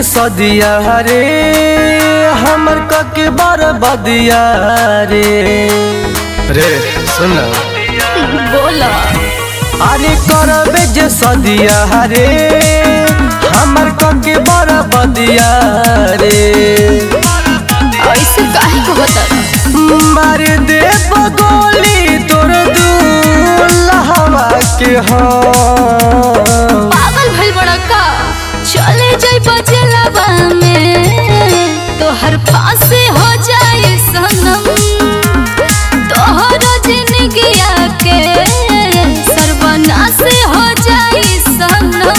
जे सदिया रे हमर कके बरबदिया रे रे सुन बोला अरे करबे जे सदिया रे हमर कके बरबदिया रे ऐसे काहे को बता मार दे बगोली तोर दूल्हा के हो पागल भइल बड़ा का चले जाई बजलवा में तोहर फांसी हो जाए सनम तोहर जिंदगिया के सर्वनाश हो जाए सनम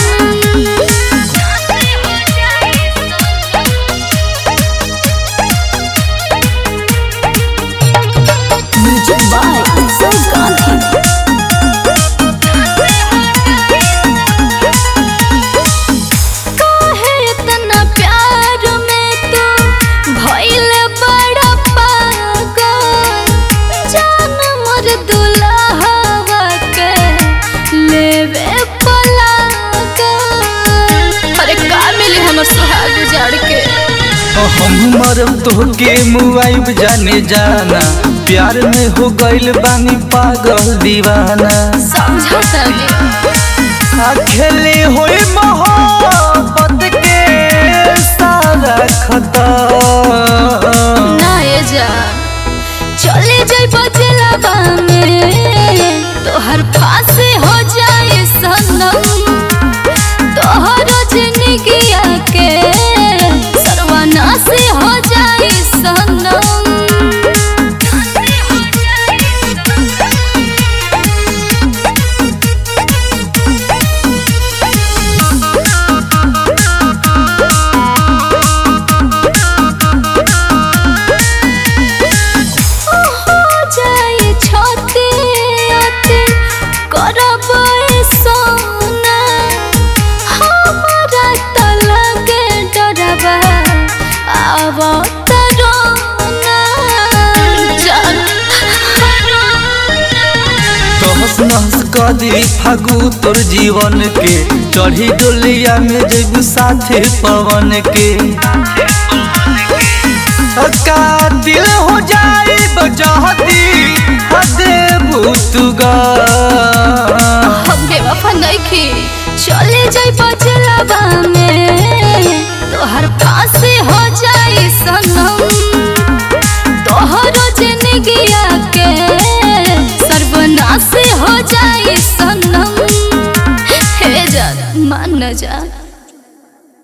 म्यूजिक बाय उत्सव गांधी हम मरम तोहके मुआइब जाने जाना प्यार में हो गइल बानी पागल दीवाना समझता खेले होई मोहब्बत के सारा खता ना ये जा चले जाई बजलवा में तोहर फांसी हो जाए सनम तोहर जिंदगिया के सर्वनाश हो जाए सनम कदी फागु तोर जीवन के चढ़ी डोलिया में जब साथे पवन के का दिल हो जाए बचाती देबू तुगा हमके वफा नइखे चले जाई बजलवा में तोहर फांसी हो जाए सनम तोहर जिंदगिया के सर्वनाश हो जाए सनम हे जा मान न जा।